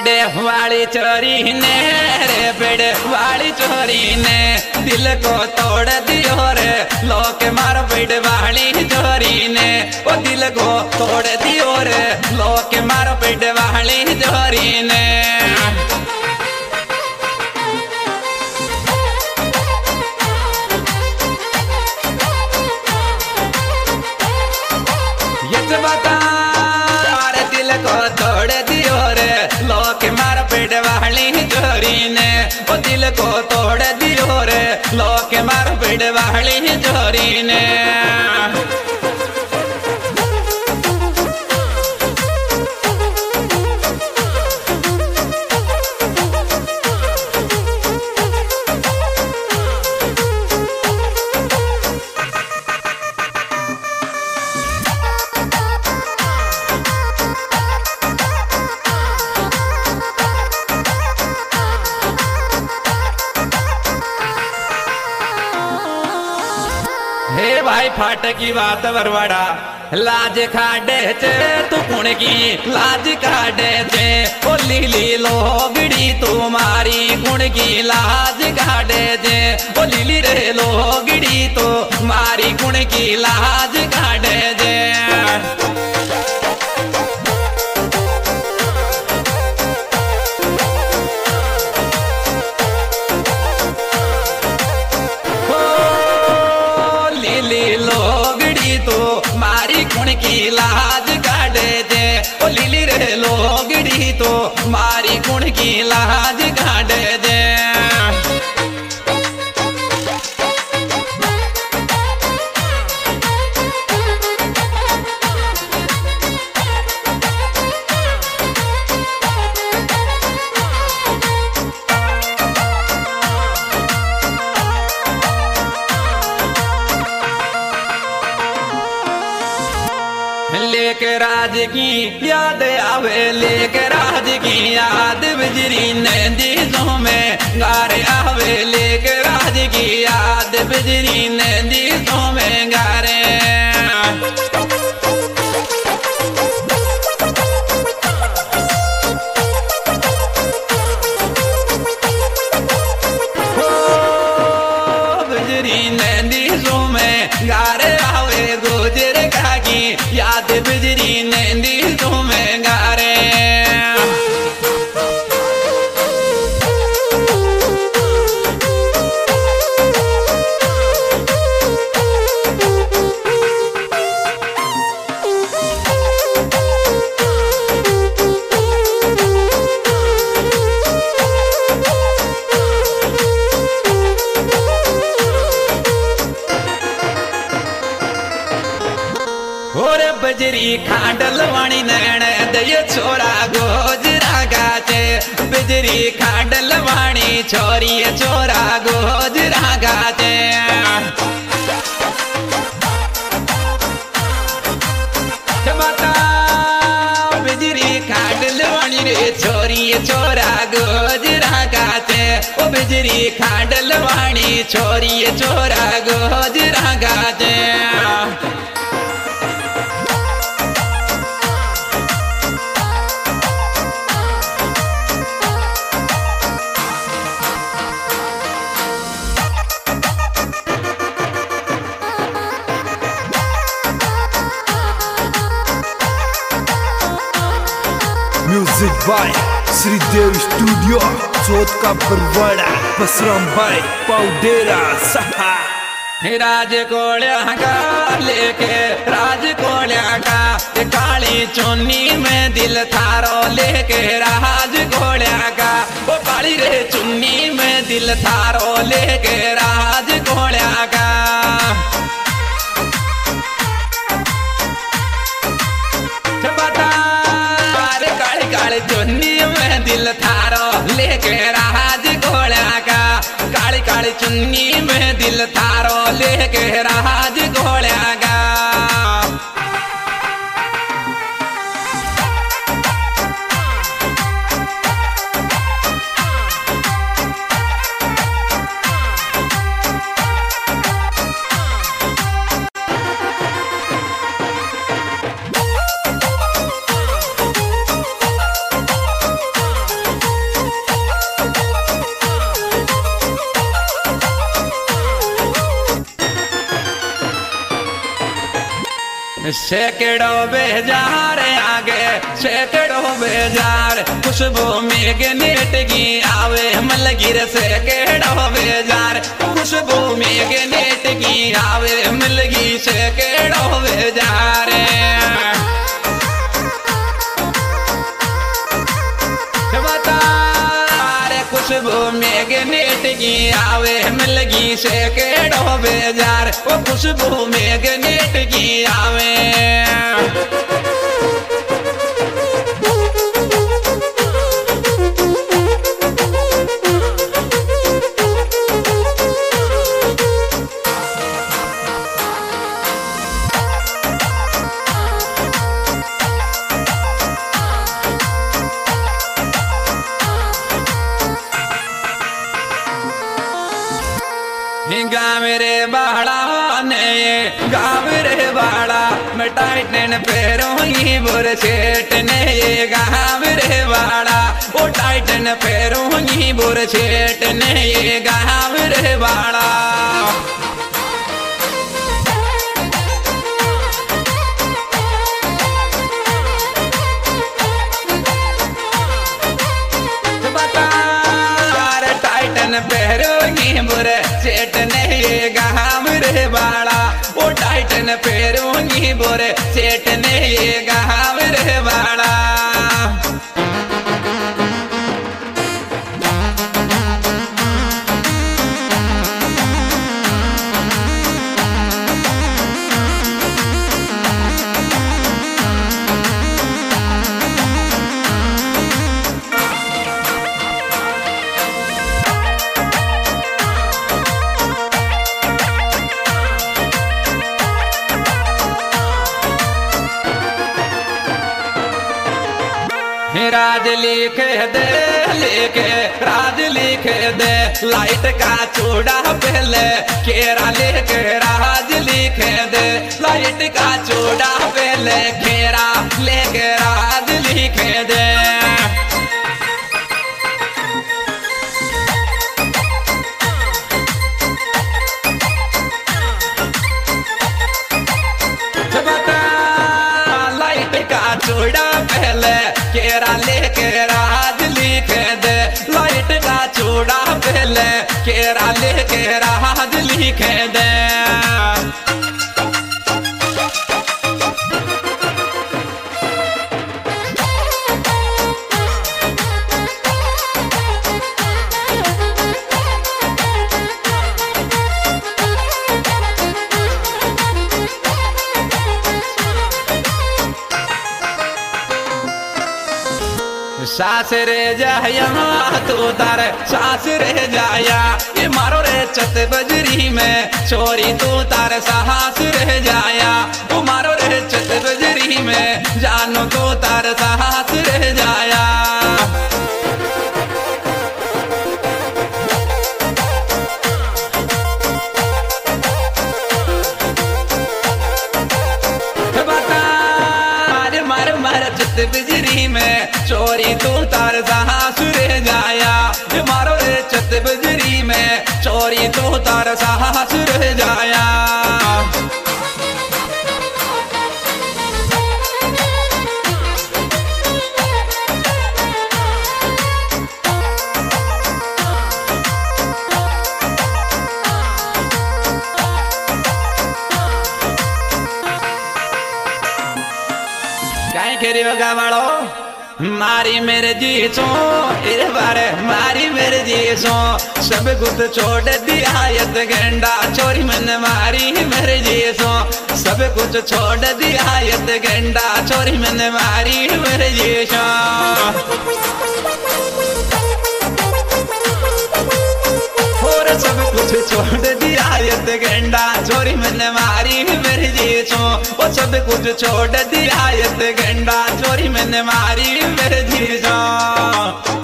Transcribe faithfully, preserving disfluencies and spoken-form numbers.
पेड़े वाली चोरी ने रे पेड़े वाली चोरी ने दिल को तोड़ दियो रे लोके मारो पेड़े वाली चोरी ने ओ दिल को तोड़ दियो रे लोके मारो पेड़े वाली चोरी ने। ये बता रे दिल को तोड़ दियो रे लोके मारो पेड़े वाली चोरी ने ओ दिल को तोड़ दियो रे लोके मारो पेड़े वाली चोरी ने। हे भाई फाट की बात बरवाड़ा लाज खाडे चे तू कुण की लाज काडे चे ओ लीली लोगड़ी तुम्हारी कुण की लाज काडे चे ओ लीली रे लोगड़ी तो मारी कुण की लाज काडे चे। लोगड़ी तो मारी कुण की लाज काढ़े दे ओ लीली रे लोगड़ी तो मारी कुण की लाज काढ़े दे। लेके राज की याद आवे लेके राज की याद बिजरी नंदीजों में गारे आवे लेके राज की याद बिजरी नंदीजों में गारे। बिजरी नंदीजों में गारे आवे गुजर की याद बिजरी नंदी तुम्हें गारे। ओरे बजरी खांडल वाणी नैण दय छोरा गोजरा गाचे बजरी खांडल वाणी छोरी छोरा गोजरा गाचे। बिजरी खांडल वाणी रे छोरी छोरा गोजरा गाचे ओ बिजरी खांडल वाणी छोरी छोरा गोजरा गाचे। Music by Shridev studio Chauth का बरवाड़ा बसराम भाई पाउडेरा सहा। राज कोल्या का लेके राज कोल्या का काली चुन्नी में दिल थारो लेके राज कोल्या का वो काली रे चुन्नी में दिल थारो लेके राज कोल्या का। चुन्नी में दिल थारो लेके राज घोड़ा का काली काली चुन्नी में दिल थारो लेके राज घोड़ा का। सैकड़ों बेजार आगे सैकड़ों बेजार खुशबू में नेट की आवे मलगिर सैकड़ों बेजार खुशबू में नेट की आवे मिलगी सैकड़ों बेजार खुशबू में नेट की आवे मिलगी सैकड़ों बेजार वो खुशबू में नेट की आवे गाँव रे बाड़ा ने गाँव रे बाड़ा मैं टाइटन पैरों ही बुर छेट ने ये गाँव रे बाड़ा वो टाइटन पैरों ही बुर छेट ने ये गाँव रे बाड़ा पैरोगी बुरे सेठ ने ये गाँव रे बाड़ा वो टाइटन पैरोगी बुरे सेठ ने ये गाँव रे बाड़ा राज लिख दे लिखे राज लिख दे लाइट का चूड़ा पहले केरा लेके राज लिख दे लाइट का चूड़ा पहले केरा लेके राज लिख दे चूड़ा पहले केरा लेके राज लिख दे लाइट का चूड़ा पहले केरा लेके राज लिख दे सास रे जाया तू तार सास रे जाया ये मारो रे चत बजरी में चोरी तू तार साहस रे जाया तू मारो रे चत बजरी में जानो तू तार साहस रे जाया बिजरी में चोरी तू तार साहस रे जाया मारो रे चत बिजरी में चोरी तू तार साहस रे जाया खेरी बगा वालो मारी मेरे जीसो इरे बारे मारी मेरे जीसो सब कुछ छोड़ दिया यत गेंडा चोरी मैंने मारी मेरे जीसो सब कुछ छोड़ दिया यत गेंडा चोरी मैंने मारी मेरे जीसो और सब कुछ छोड़ दिया यत गेंडा चोरी मैंने मारी मेरे जीसो वो सब कुछ छोड़ दिया यत गेंडा चोरी मैंने मारी मेरे जीसो